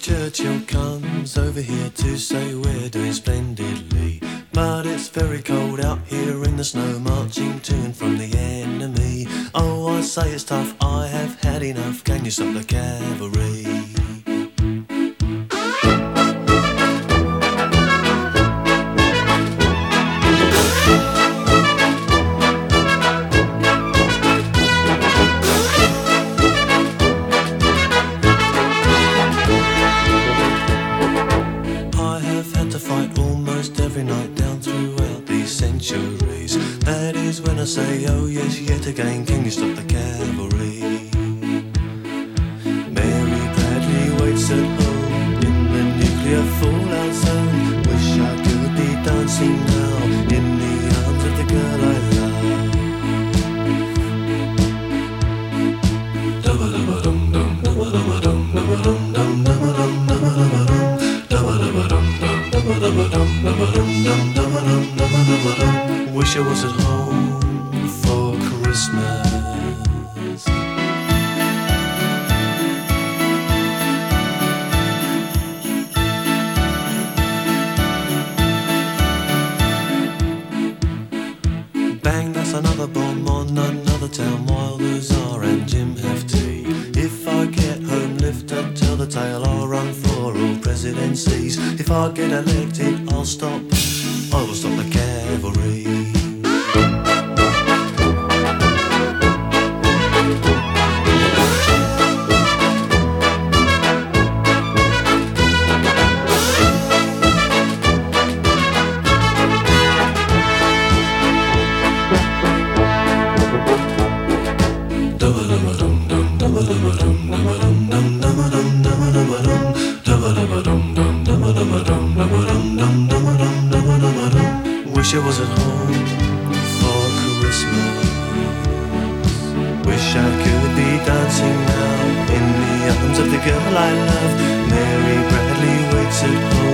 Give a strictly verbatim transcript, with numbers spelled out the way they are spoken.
Churchill comes over here to say we're doing splendidly, but it's very cold out here in the snow, marching to and from the enemy. Oh, I say it's tough, I have had enough, can you stop the cavalry? That is when I say, oh yes, yet again, can you stop the cavalry? Mary Bradley waits at home in the nuclear fallout zone. Wish I could be dancing now in the arms of the girl I love. Wish I was at home for Christmas. Bang, that's another bomb on another town, Wilders are and Jim have tea. If I get home, lift up, tell the tale, I'll run for all presidencies. If I get elected, I'll stop, I will stop the cavalry. Wish I was at home for Christmas. Wish I could be dancing now in the arms of the girl I love. Mary Bradley waits at home